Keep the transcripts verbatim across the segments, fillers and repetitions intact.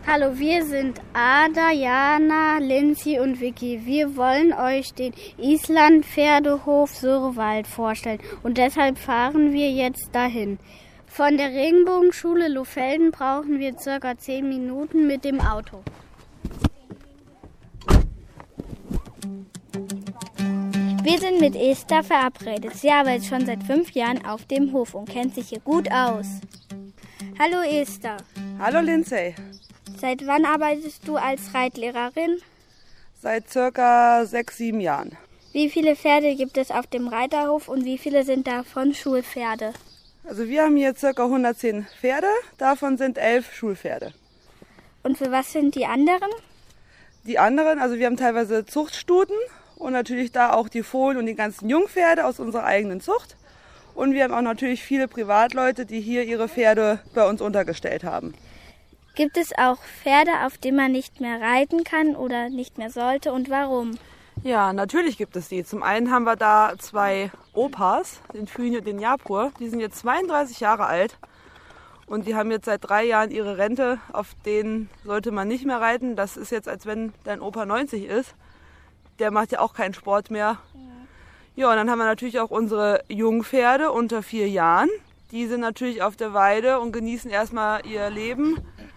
Hallo, wir sind Ada, Jana, Lindsay und Vicky. Wir wollen euch den Island-Pferdehof Sörewald vorstellen und deshalb fahren wir jetzt dahin. Von der Regenbogenschule Lohfelden brauchen wir circa zehn Minuten mit dem Auto. Wir sind mit Esther verabredet. Sie arbeitet schon seit fünf Jahren auf dem Hof und kennt sich hier gut aus. Hallo Esther. Hallo Lindsay. Seit wann arbeitest du als Reitlehrerin? Seit circa sechs, sieben Jahren. Wie viele Pferde gibt es auf dem Reiterhof und wie viele sind davon Schulpferde? Also wir haben hier circa hundertzehn Pferde, davon sind elf Schulpferde. Und für was sind die anderen? Die anderen, also wir haben teilweise Zuchtstuten und natürlich da auch die Fohlen und die ganzen Jungpferde aus unserer eigenen Zucht. Und wir haben auch natürlich viele Privatleute, die hier ihre Pferde bei uns untergestellt haben. Gibt es auch Pferde, auf denen man nicht mehr reiten kann oder nicht mehr sollte und warum? Ja, natürlich gibt es die. Zum einen haben wir da zwei Opas, den Füni und den Japur. Die sind jetzt zweiunddreißig Jahre alt und die haben jetzt seit drei Jahren ihre Rente. Auf denen sollte man nicht mehr reiten. Das ist jetzt, als wenn dein Opa neunzig ist. Der macht ja auch keinen Sport mehr. Ja, und dann haben wir natürlich auch unsere Jungpferde unter vier Jahren. Die sind natürlich auf der Weide und genießen erstmal ihr Leben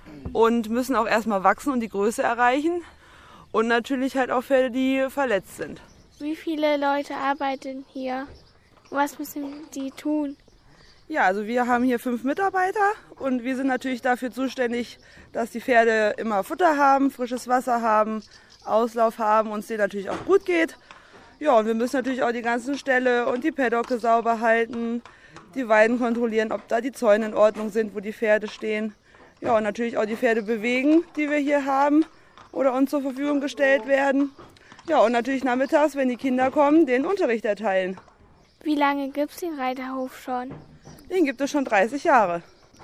und müssen auch erstmal wachsen und die Größe erreichen. Und natürlich halt auch Pferde, die verletzt sind. Wie viele Leute arbeiten hier? Was müssen die tun? Ja, also wir haben hier fünf Mitarbeiter und wir sind natürlich dafür zuständig, dass die Pferde immer Futter haben, frisches Wasser haben, Auslauf haben und es denen natürlich auch gut geht. Ja, und wir müssen natürlich auch die ganzen Ställe und die Paddocke sauber halten, die Weiden kontrollieren, ob da die Zäune in Ordnung sind, wo die Pferde stehen. Ja, und natürlich auch die Pferde bewegen, die wir hier haben oder uns zur Verfügung gestellt werden. Ja, und natürlich nachmittags, wenn die Kinder kommen, den Unterricht erteilen. Wie lange gibt es den Reiterhof schon? Den gibt es schon dreißig Jahre.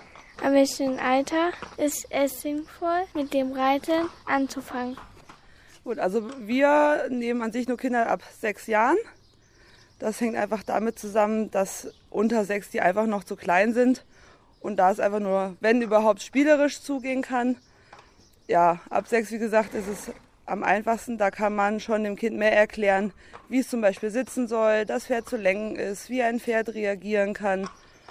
Ab welchem Alter ist es sinnvoll, mit dem Reiten anzufangen? Gut, also wir nehmen an sich nur Kinder ab sechs Jahren. Das hängt einfach damit zusammen, dass unter sechs die einfach noch zu klein sind. Und da es einfach nur, wenn überhaupt, spielerisch zugehen kann. Ja, ab sechs, wie gesagt, ist es am einfachsten. Da kann man schon dem Kind mehr erklären, wie es zum Beispiel sitzen soll, das Pferd zu lenken ist, wie ein Pferd reagieren kann.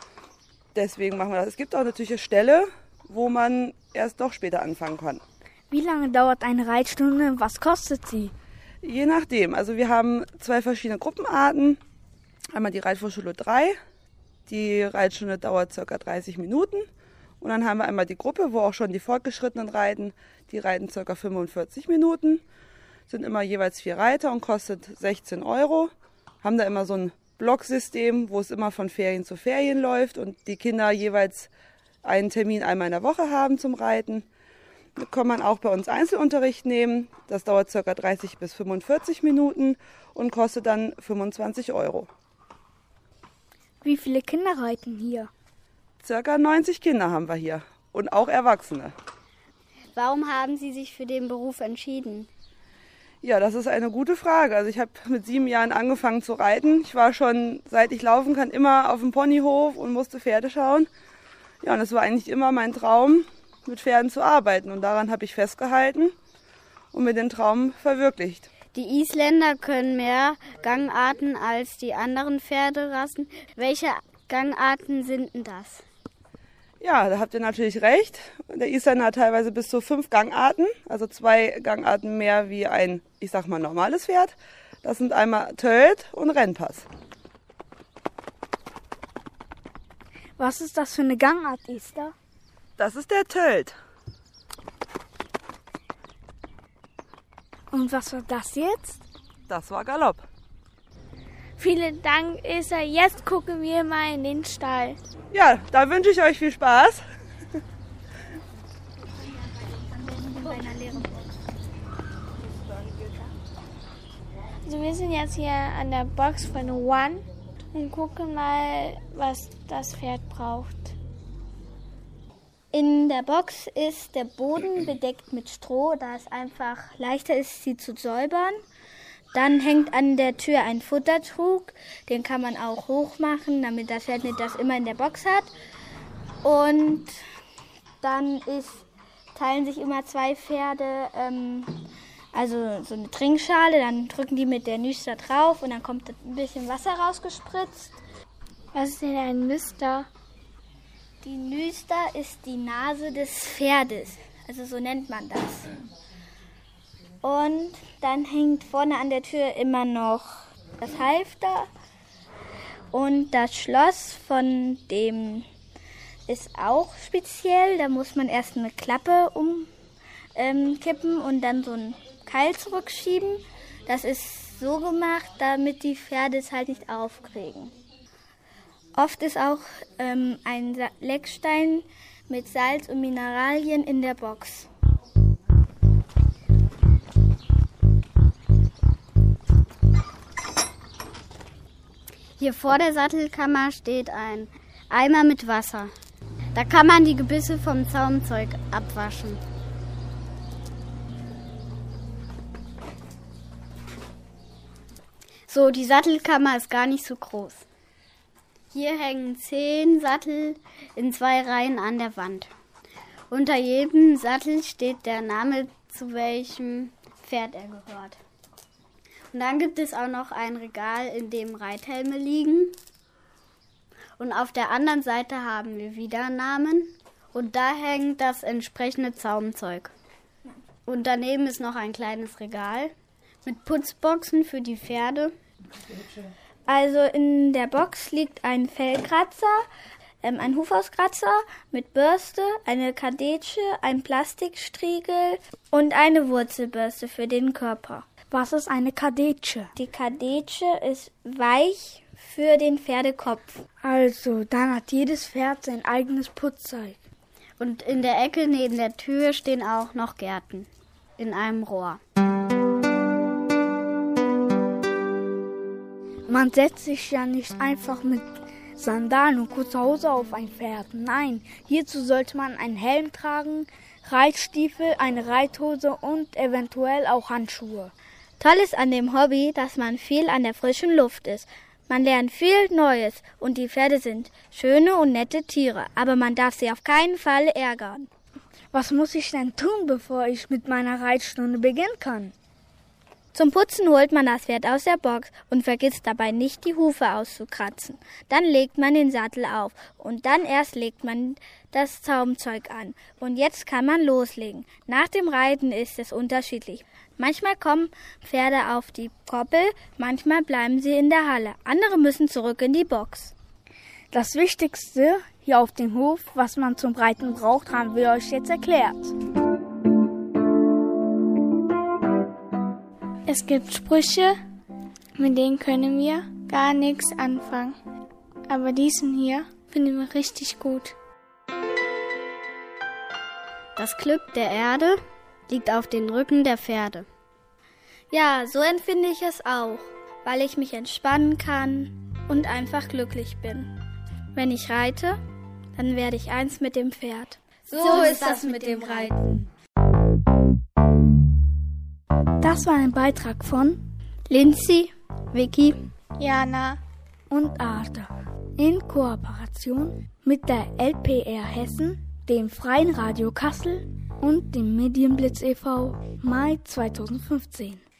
Deswegen machen wir das. Es gibt auch natürlich eine Stelle, wo man erst noch später anfangen kann. Wie lange dauert eine Reitstunde? Was kostet sie? Je nachdem. Also wir haben zwei verschiedene Gruppenarten. Einmal die Reitvorschule drei. Die Reitstunde dauert ca. dreißig Minuten. Und dann haben wir einmal die Gruppe, wo auch schon die Fortgeschrittenen reiten. Die reiten ca. fünfundvierzig Minuten. Sind immer jeweils vier Reiter und kostet sechzehn Euro. Haben da immer so ein Blocksystem, wo es immer von Ferien zu Ferien läuft und die Kinder jeweils einen Termin einmal in der Woche haben zum Reiten. Da kann man auch bei uns Einzelunterricht nehmen. Das dauert ca. dreißig bis fünfundvierzig Minuten und kostet dann fünfundzwanzig Euro. Wie viele Kinder reiten hier? Circa neunzig Kinder haben wir hier und auch Erwachsene. Warum haben Sie sich für den Beruf entschieden? Ja, das ist eine gute Frage. Also ich habe mit sieben Jahren angefangen zu reiten. Ich war schon, seit ich laufen kann, immer auf dem Ponyhof und musste Pferde schauen. Ja, und es war eigentlich immer mein Traum, mit Pferden zu arbeiten. Und daran habe ich festgehalten und mir den Traum verwirklicht. Die Isländer können mehr Gangarten als die anderen Pferderassen. Welche Gangarten sind denn das? Ja, da habt ihr natürlich recht. Der Isländer hat teilweise bis zu fünf Gangarten, also zwei Gangarten mehr wie ein, ich sag mal, normales Pferd. Das sind einmal Tölt und Rennpass. Was ist das für eine Gangart, Esther? Das ist der Tölt. Und was war das jetzt? Das war Galopp. Vielen Dank, Esther. Jetzt gucken wir mal in den Stall. Ja, da wünsche ich euch viel Spaß. Also wir sind jetzt hier an der Box von One und gucken mal, was das Pferd braucht. In der Box ist der Boden bedeckt mit Stroh, da es einfach leichter ist, sie zu säubern. Dann hängt an der Tür ein Futtertrug, den kann man auch hoch machen, damit das Pferd nicht das immer in der Box hat. Und dann ist teilen sich immer zwei Pferde, ähm, also so eine Trinkschale, dann drücken die mit der Nüster drauf und dann kommt ein bisschen Wasser rausgespritzt. Was ist denn ein Nüster? Die Nüster ist die Nase des Pferdes, also so nennt man das. Und dann hängt vorne an der Tür immer noch das Halfter und das Schloss von dem ist auch speziell. Da muss man erst eine Klappe umkippen ähm, und dann so einen Keil zurückschieben. Das ist so gemacht, damit die Pferde es halt nicht aufkriegen. Oft ist auch ähm, ein Sa- Leckstein mit Salz und Mineralien in der Box. Hier vor der Sattelkammer steht ein Eimer mit Wasser. Da kann man die Gebisse vom Zaumzeug abwaschen. So, die Sattelkammer ist gar nicht so groß. Hier hängen zehn Sattel in zwei Reihen an der Wand. Unter jedem Sattel steht der Name, zu welchem Pferd er gehört. Und dann gibt es auch noch ein Regal, in dem Reithelme liegen. Und auf der anderen Seite haben wir wieder Namen. Und da hängt das entsprechende Zaumzeug. Und daneben ist noch ein kleines Regal mit Putzboxen für die Pferde. Also in der Box liegt ein Fellkratzer, ähm, ein Hufauskratzer mit Bürste, eine Kadetsche, ein Plastikstriegel und eine Wurzelbürste für den Körper. Was ist eine Kadetsche? Die Kadetsche ist weich für den Pferdekopf. Also, dann hat jedes Pferd sein eigenes Putzzeug. Und in der Ecke neben der Tür stehen auch noch Gärten in einem Rohr. Man setzt sich ja nicht einfach mit Sandalen und kurzer Hose auf ein Pferd. Nein, hierzu sollte man einen Helm tragen, Reitstiefel, eine Reithose und eventuell auch Handschuhe. Toll ist an dem Hobby, dass man viel an der frischen Luft ist. Man lernt viel Neues und die Pferde sind schöne und nette Tiere, aber man darf sie auf keinen Fall ärgern. Was muss ich denn tun, bevor ich mit meiner Reitstunde beginnen kann? Zum Putzen holt man das Pferd aus der Box und vergisst dabei nicht, die Hufe auszukratzen. Dann legt man den Sattel auf und dann erst legt man das Zaumzeug an. Und jetzt kann man loslegen. Nach dem Reiten ist es unterschiedlich. Manchmal kommen Pferde auf die Koppel, manchmal bleiben sie in der Halle. Andere müssen zurück in die Box. Das Wichtigste hier auf dem Hof, was man zum Reiten braucht, haben wir euch jetzt erklärt. Es gibt Sprüche, mit denen können wir gar nichts anfangen. Aber diesen hier finden wir richtig gut. Das Glück der Erde liegt auf den Rücken der Pferde. Ja, so empfinde ich es auch, weil ich mich entspannen kann und einfach glücklich bin. Wenn ich reite, dann werde ich eins mit dem Pferd. So, so ist das mit dem Reiten. Das war ein Beitrag von Lindsay, Vicky, Jana und Arthur in Kooperation mit der L P R Hessen, dem Freien Radio Kassel und dem Medienblitz e V Mai zweitausendfünfzehn.